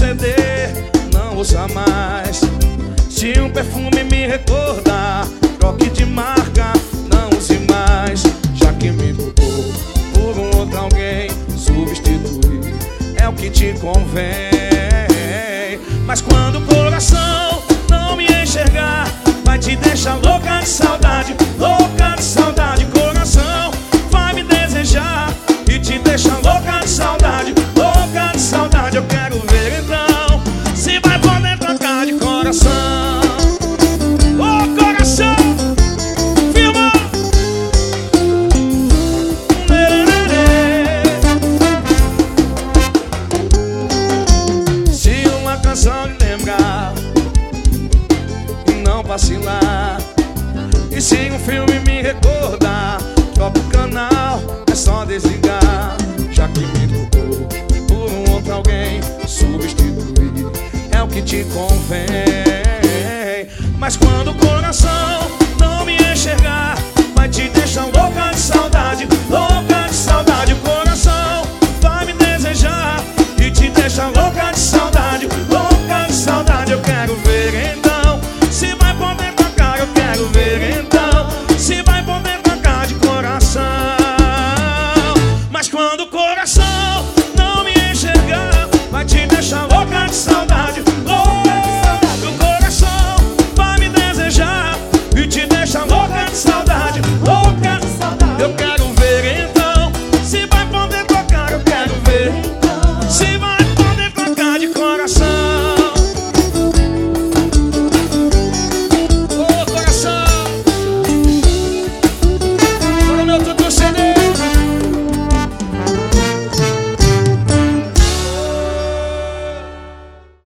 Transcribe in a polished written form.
proceder, não ouça mais. Se um perfume me recordar, troque de marca, não use mais. Já que me mudou por um outro alguém, substituir é o que te convém. Mas quando o coração não me enxergar, vai te deixar louca de saudade, louca de saudade. Coração vai me desejar e te deixar louca de saudade, louca de saudade. Eu quero ver então se vai poder trocar de coração. Ô coração, filma! Se uma canção lhe lembrar, não vacilar. E se um filme me recordar, troca o canal, é só desligar. Já que me trocou por um outro alguém, substituir é o que te convém. Mas quando o coração